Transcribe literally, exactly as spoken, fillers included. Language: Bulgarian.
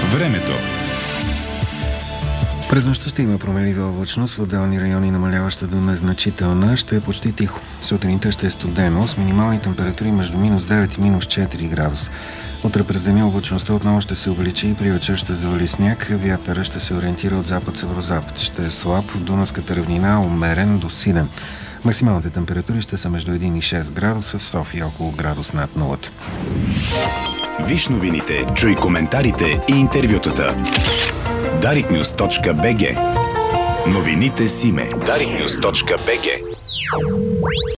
Времето. През нощта ще има променлива облачност, в отделни райони намаляваща до незначителна. Ще е почти тихо. Сутринта ще е студено, с минимални температури между минус девет и минус четири градуса. Утре през деня облачността отново ще се увеличи и при вечер ще завали сняг. Вятъра ще се ориентира от запад-северозапад. Ще е слаб, в Дунавската равнина умерен до силен. Максималните температури ще са между един и шест градуса, в София около градус над нулата. Виж новините, чуй коментарите и интервютата. дарик нюз точка би джи. Новините с име дарик нюз точка би джи.